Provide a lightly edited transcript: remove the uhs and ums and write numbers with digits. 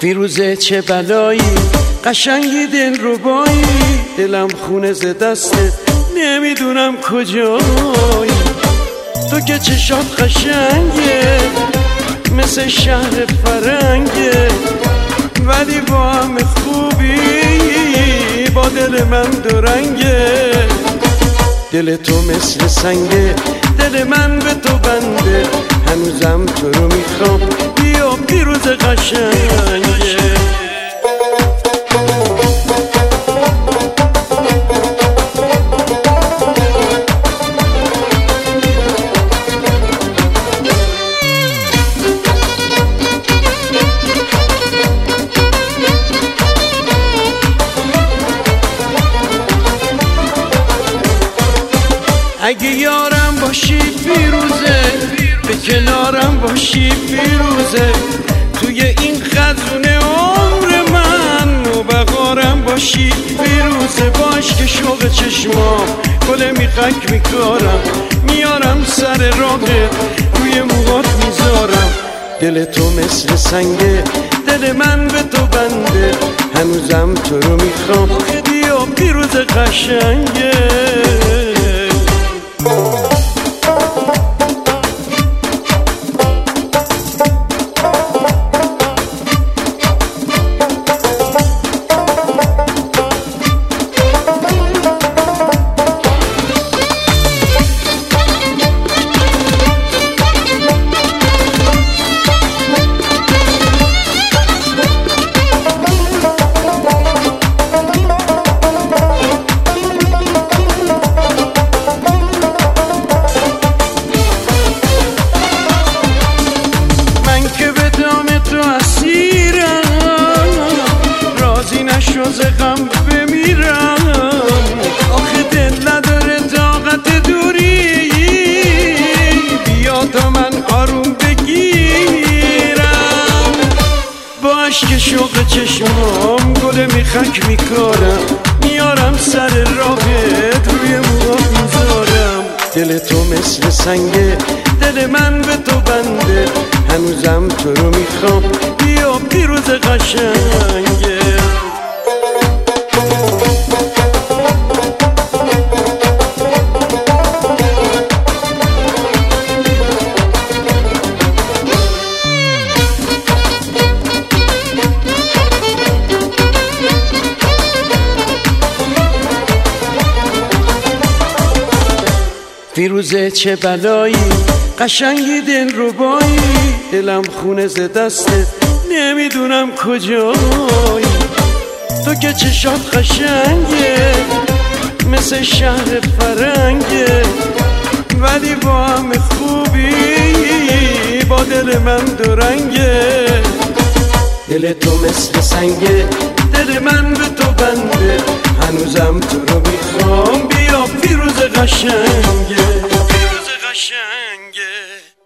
فیروزه چه بلایی، قشنگی دل ربایی، دلم خونه ز دستت نمیدونم کجایی. تو که چشات قشنگه مثل شهر فرنگه، ولی با همه خوبی با دل من دورنگه. دل تو مثل سنگه، دل من به تو بنده، هنوزم تو رو میخوام، بیا پیروز قشنگه. اگه یارم باشی فیروزه، به کنارم باشی فیروزه، توی این خزونه عمر من نوبهارم باشی فیروزه. باش که شوق چشمام گل میخک میکارم، میارم سر راهت روی موهات میذارم. دل تو مثل سنگه، دل من به تو بنده، هنوزم تو رو میخوام، بیا پیروز قشنگه. ز غم بمیرم، آخه دل نداره طاقت دوری، بیا تا من آروم بگیرم. با عشق شوق چشمام گل میخک میکارم، میارم سر راهت روی موهات میذارم. دل تو مثل سنگه، دل من به تو بنده، هنوزم تو رو میخوام، بیا پیروز قشنگه. فیروزه چه بلایی، قشنگی دل ربایی، دلم خونه ز دستت نمیدونم کجایی. تو که چشات قشنگه مثل شهر فرنگه، ولی با همه خوبی با دل من دورنگه. دل تو مثل سنگه، دل من به تو بنده، هنوزم تو رو میخوام، بیا پیروز قشنگه.